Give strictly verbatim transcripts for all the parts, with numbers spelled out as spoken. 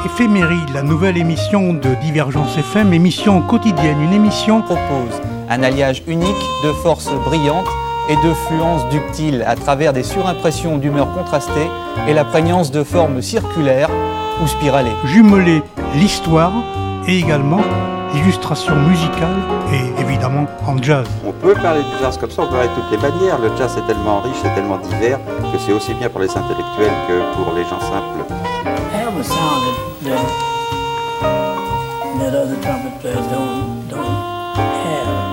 Éphéméride, la nouvelle émission de Divergence F M, émission quotidienne, une émission propose un alliage unique de forces brillantes et de fluences ductiles à travers des surimpressions d'humeurs contrastées et la prégnance de formes circulaires ou spiralées. Jumeler l'histoire et également l'illustration musicale et évidemment en jazz. On peut parler du jazz comme ça, on peut parler de toutes les manières. Le jazz est tellement riche, c'est tellement divers que c'est aussi bien pour les intellectuels que pour les gens simples. I have a sound that, that, that other trumpet players don't, don't have.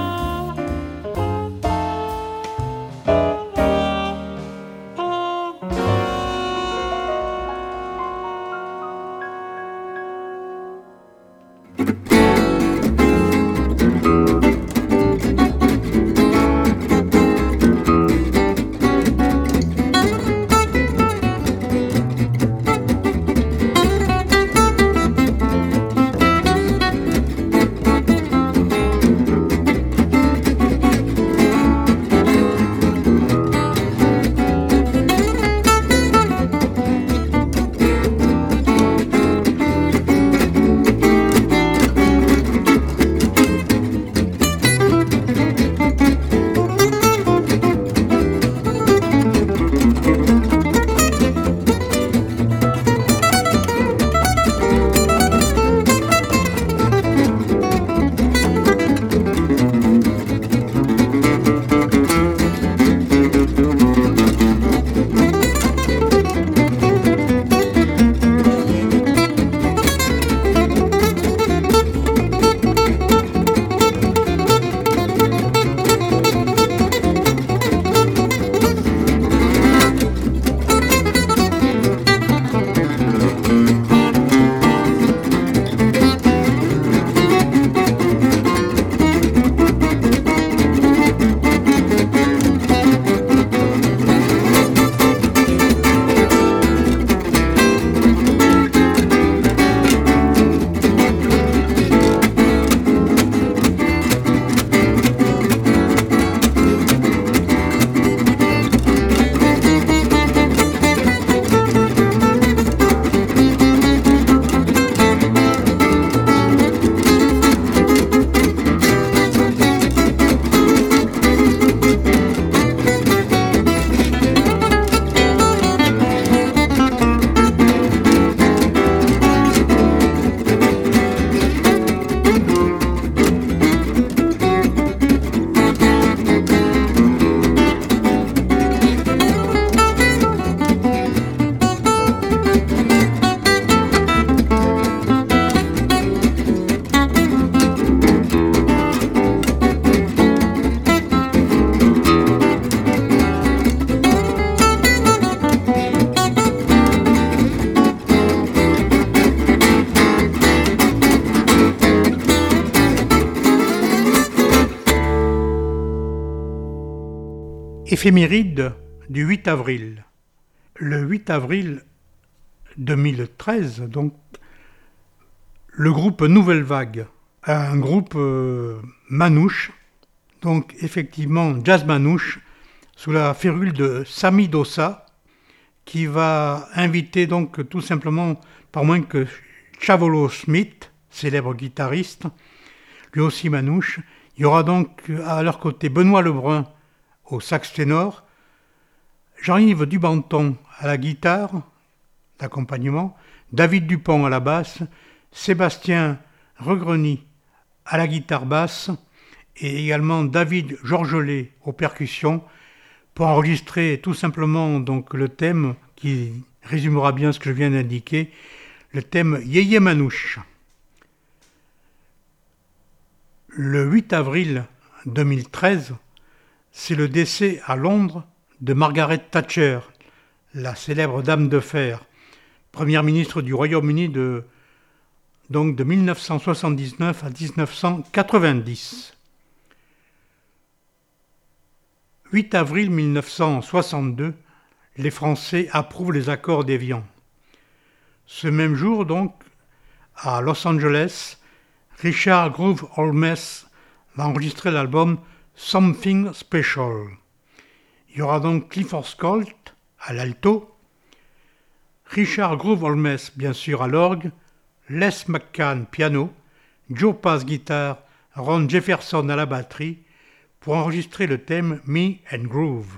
Éphéméride du huit avril. Le huit avril deux mille treize, donc, le groupe Nouvelle Vague, un groupe euh, manouche, donc effectivement jazz manouche, sous la férule de Sami Dossa, qui va inviter donc tout simplement, pas moins que Chavolo Smith, célèbre guitariste, lui aussi manouche. Il y aura donc à leur côté Benoît Lebrun au sax ténor, Jean-Yves Dubanton à la guitare d'accompagnement, David Dupont à la basse, Sébastien Regreny à la guitare basse et également David Georgelet aux percussions pour enregistrer tout simplement donc le thème qui résumera bien ce que je viens d'indiquer, le thème Yéyé Manouche. Le huit avril deux mille treize, c'est le décès à Londres de Margaret Thatcher, la célèbre dame de fer, première ministre du Royaume-Uni de, donc de mille neuf cent soixante-dix-neuf à dix-neuf cent quatre-vingt-dix. huit avril mille neuf cent soixante-deux, les Français approuvent les accords d'Évian. Ce même jour, donc, à Los Angeles, Richard Groove Holmes va enregistrer l'album Something Special. Il y aura donc Clifford Scott à l'alto, Richard Groove Holmes bien sûr à l'orgue, Les McCann piano, Joe Pass guitare, Ron Jefferson à la batterie pour enregistrer le thème Me and Groove.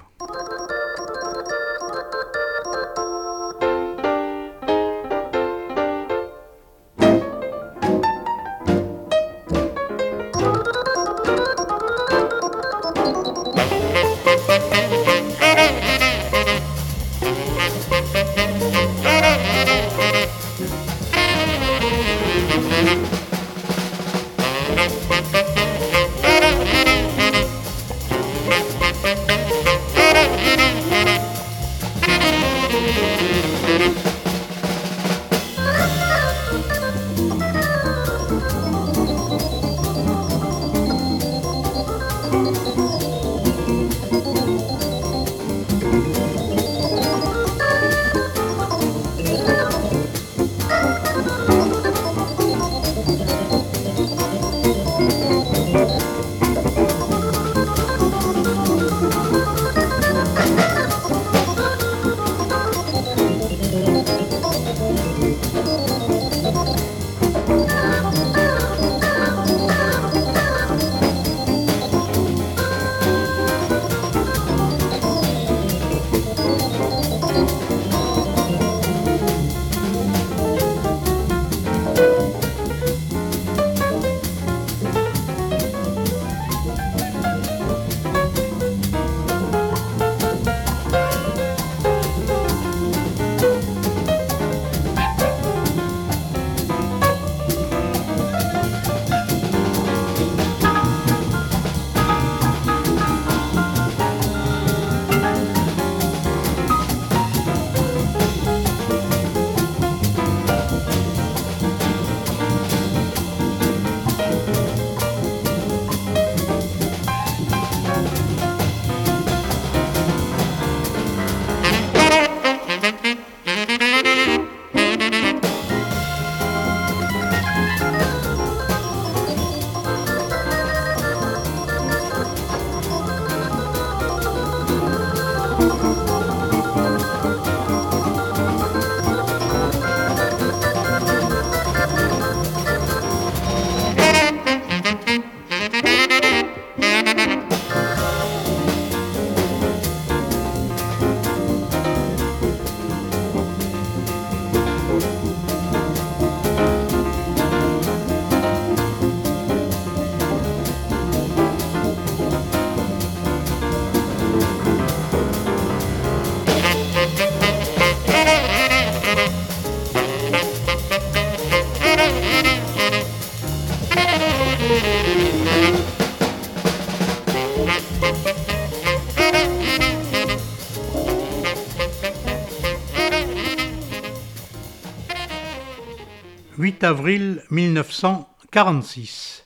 huit avril mille neuf cent quarante-six.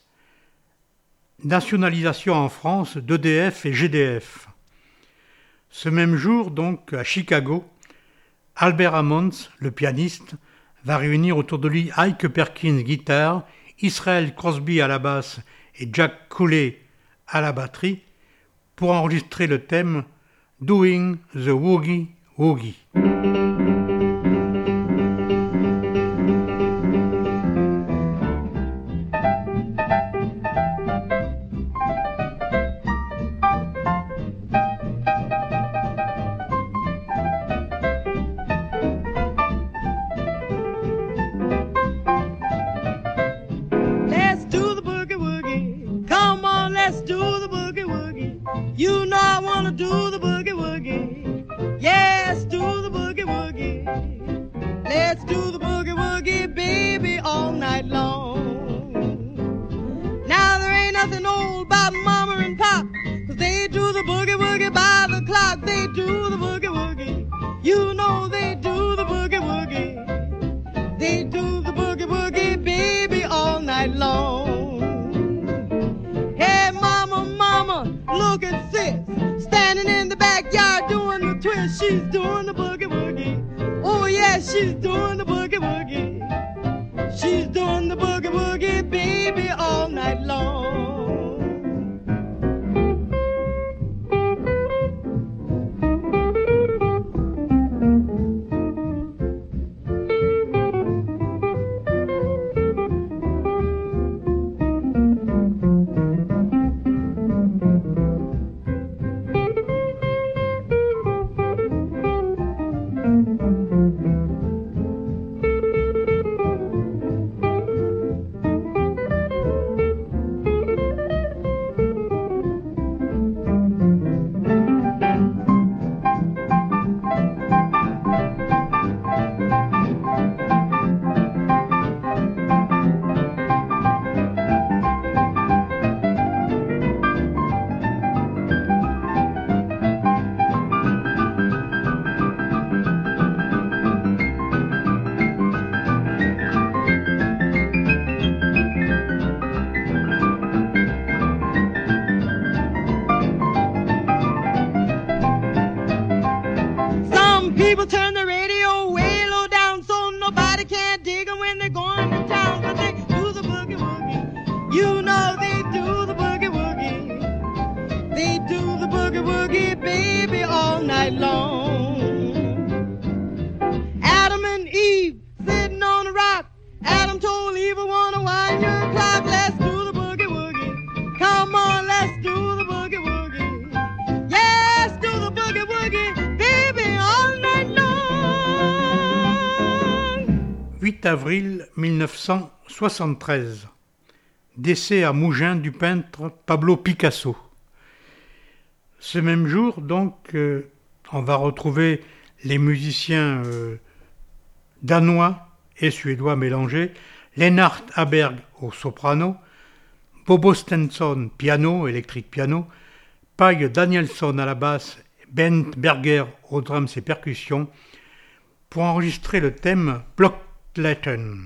Nationalisation en France d'E D F et G D F. Ce même jour, donc, à Chicago, Albert Hammond, le pianiste, va réunir autour de lui Ike Perkins, guitare, Israel Crosby à la basse et Jack Cooley à la batterie pour enregistrer le thème Doing the Woogie Woogie. You know I wanna do the boogie woogie. Yes, do the boogie woogie. Let's do the boogie woogie, baby, all night long. Now there ain't nothing old about mama and pop, 'cause they do the boogie woogie by the clock. They do the boogie woogie. You know they do the boogie woogie. They do the boogie woogie, baby, all night long. Hey, mama, mama, look at sis, standing in the backyard doing the twist. She's doing the boogie woogie. Oh yeah, she's doing the boogie woogie. She's doing the boogie woogie, baby, all night long. People turn the radio way low down so nobody can dig them when they're going to town. But they do the boogie woogie. You know they do the boogie woogie. They do the boogie woogie, baby, all night long. Adam and Eve sitting on a rock. Adam told Eve, I wanna wind your clock. Let's do the boogie woogie. Come on, let's do the boogie woogie. Yes, do the boogie woogie, baby, all night long. huit avril mille neuf cent soixante-treize. Décès à Mougins du peintre Pablo Picasso. Ce même jour, donc, euh, on va retrouver les musiciens euh, danois et suédois mélangés, Lennart Aberg au soprano, Bobo Stenson piano, électrique piano, Page Danielsson à la basse, Bent Berger aux drums et percussions, pour enregistrer le thème Blockletten.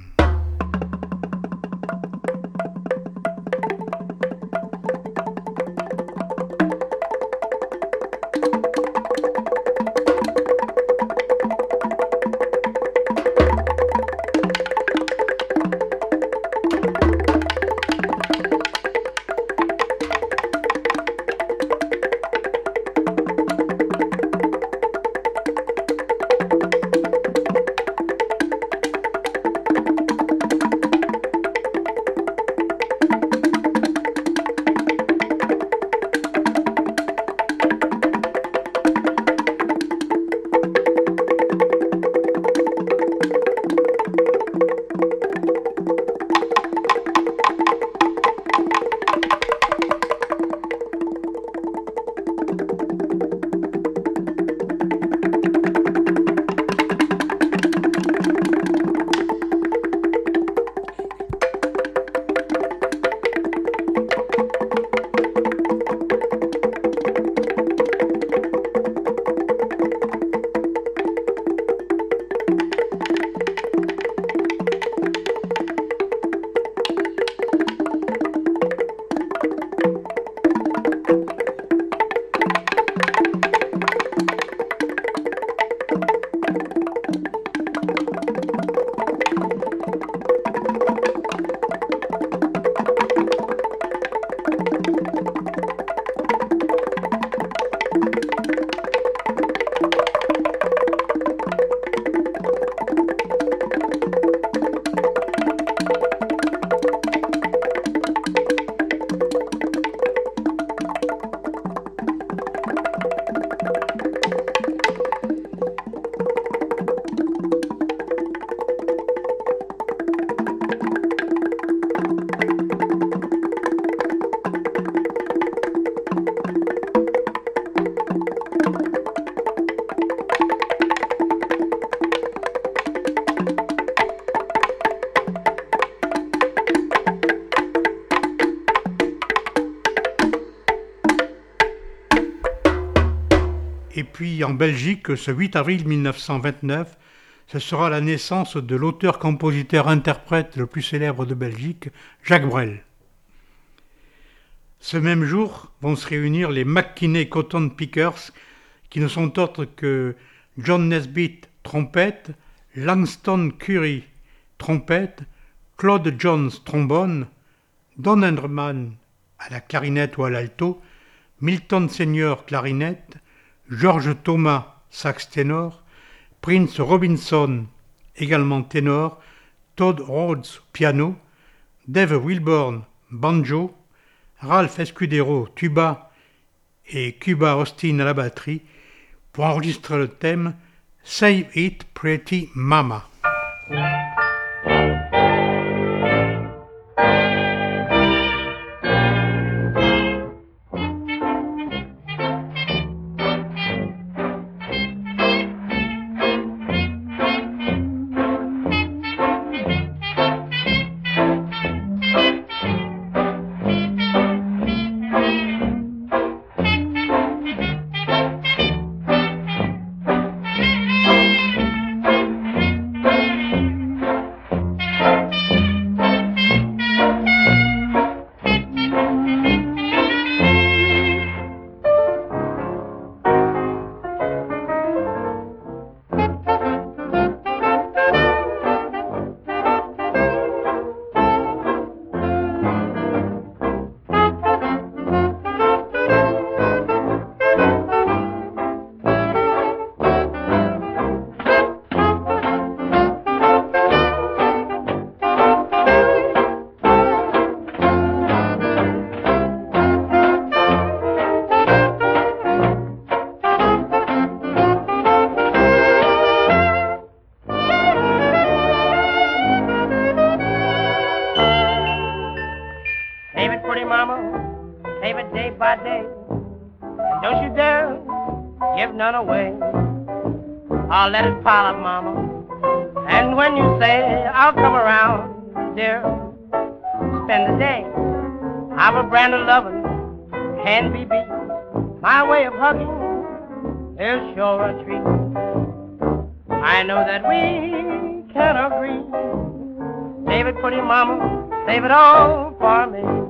Et puis en Belgique, ce huit avril mille neuf cent vingt-neuf, ce sera la naissance de l'auteur-compositeur-interprète le plus célèbre de Belgique, Jacques Brel. Ce même jour vont se réunir les McKinney Cotton Pickers, qui ne sont autres que John Nesbitt, trompette, Langston Curry, trompette, Claude Jones, trombone, Don Henderman à la clarinette ou à l'alto, Milton Senior, clarinette, George Thomas, sax ténor, Prince Robinson, également ténor, Todd Rhodes, piano, Dave Wilburn, banjo, Ralph Escudero, tuba et Cuba Austin à la batterie, pour enregistrer le thème Save It Pretty Mama. by day. And don't you dare give none away. I'll let it pile up, mama. And when you say I'll come around, dear, spend the day. I've a brand of loving, can't be beat. My way of hugging is sure a treat. I know that we can agree. Save it, pretty mama, save it all for me.